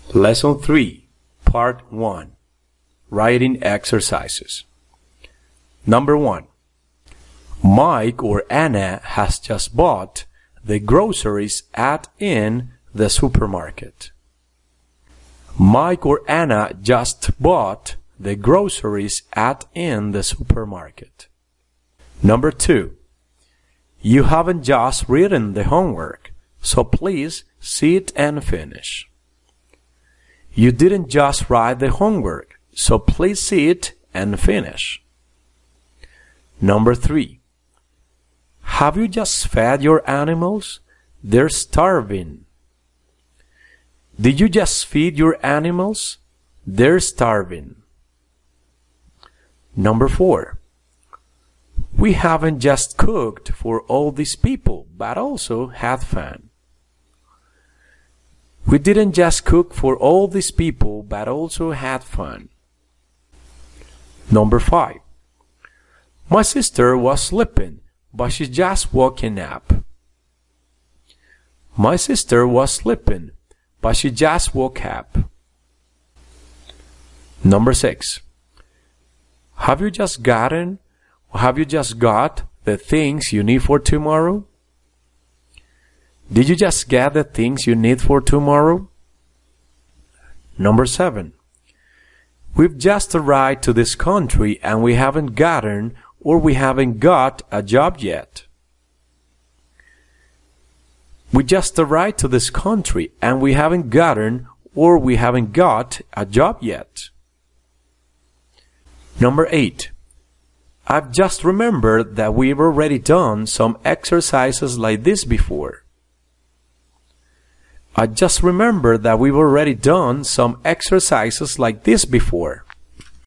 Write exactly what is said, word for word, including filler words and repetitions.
Lesson three, Part one. Writing exercises. Number one. Mike or Anna has just bought the groceries at in the supermarket. Mike or Anna just bought the groceries at in the supermarket. Number two. You haven't just written the homework, so please sit and finish. You didn't just write the homework, so please sit and finish. Number three. Have you just fed your animals? They're starving. Did you just feed your animals? They're starving. Number four. We haven't just cooked for all these people, but also had fun. We didn't just cook for all these people, but also had fun. Number five. My sister was sleeping, but she's just woken up. My sister was sleeping, but she just woke up. Number six. Have you just gotten, or have you just got the things you need for tomorrow? Did you just get the things you need for tomorrow? Number seven. We've just arrived to this country and we haven't gotten or we haven't got a job yet. We just arrived to this country and we haven't gotten or we haven't got a job yet. Number eight. I've just remembered that we've already done some exercises like this before. I just remembered that we've already done some exercises like this before.